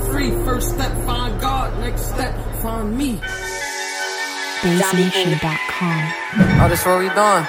free. First step, find God. Next step, find me. BassNation.com. Oh, this what we doing?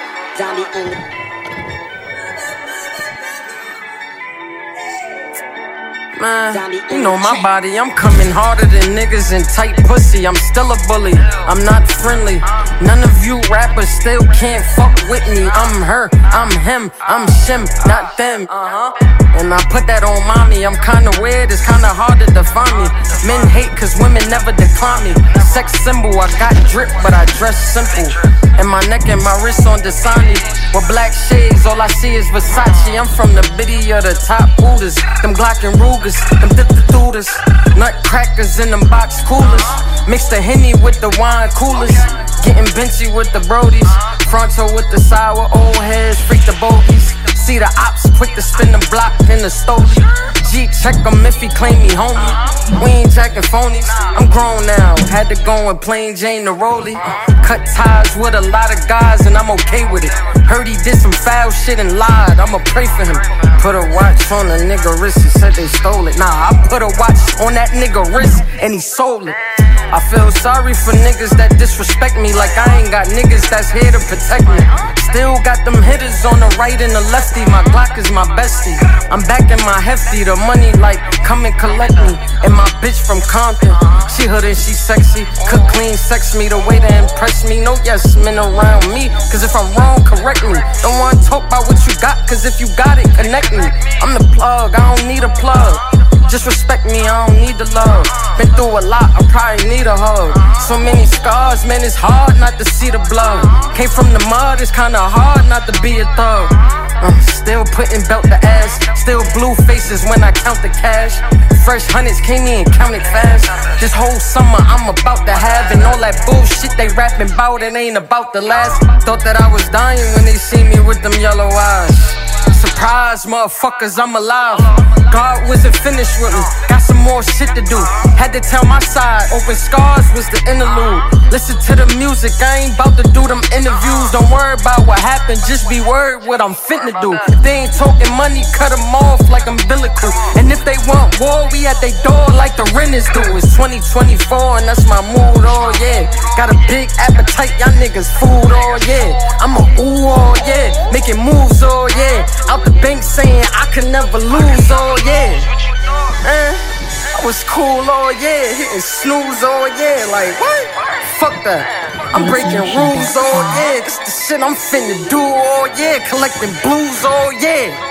Man, you know my body, I'm coming harder than niggas in tight pussy. I'm still a bully, I'm not friendly. None of you rappers still can't fuck with me. I'm her, I'm him, I'm shim, not them. And I put that on mommy. I'm kinda weird, it's kinda hard to define me. Men hate cause women never decline me. Sex symbol, I got drip, but I dress simple. And my neck and my wrist on Dasani. With black shades, all I see is Versace. I'm from the biddy of the top hooters. Them Glock and Rugers, them dictators. Nutcrackers in them box coolers. Mix the Henny with the wine coolers. Getting benchy with the Brodies. Fronto with the sour old heads, freak the bogeys. See the ops quick to spin the block in the stove. G check him if he claim me homie. We ain't jacking phonies. I'm grown now, had to go and plain Jane the Rollie. Cut ties with a lot of guys and I'm okay with it. Heard he did some foul shit and lied, I'ma pray for him. Put a watch on a nigga wrist, he said they stole it. Nah, I put a watch on that nigga wrist and he sold it. I feel sorry for niggas that disrespect me, like I ain't got niggas that's here to protect me. Still got them hitters on the right and the lefty. My Glock is my bestie. I'm back in my hefty. The money like come and collect me. And my bitch from Compton, she hood and she sexy. Cook, clean, sex me the way to impress me. No yes men around me, cause if I'm wrong, correct me. Don't wanna talk about what you got, cause if you got it, connect me. I'm the plug, I don't need a plug. Just respect me, I don't need the love. Been through a lot, I probably need a hug. So many scars, man, it's hard not to see the blood. Came from the mud, it's kinda hard not to be a thug. Still putting belt to ass. Still blue faces when I count the cash. Fresh hundreds came in, counted fast. This whole summer I'm about to have. And all that bullshit they rapping about, it ain't about the last. Thought that I was dying when they see me with them yellow eyes. Surprise, motherfuckers, I'm alive. God wasn't finished with me, got some more shit to do. Had to tell my side, open scars was the interlude. Listen to the music, I ain't about to do them interviews. Don't worry about what happened, just be worried what I'm finna do. If they ain't talking money, cut them off like umbilical. And if they want war, we at they door like the renters do. It's 2024 and that's my mood, oh yeah. Got a big appetite, y'all niggas food, oh yeah. I'm a ooh, oh yeah, making moves, oh yeah. Out the bank saying I could never lose, oh yeah. I was cool, oh yeah. Hitting snooze, oh yeah. Like what? Fuck that. I'm breaking rules, oh yeah. This the shit I'm finna do, oh yeah. Collecting blues, oh yeah.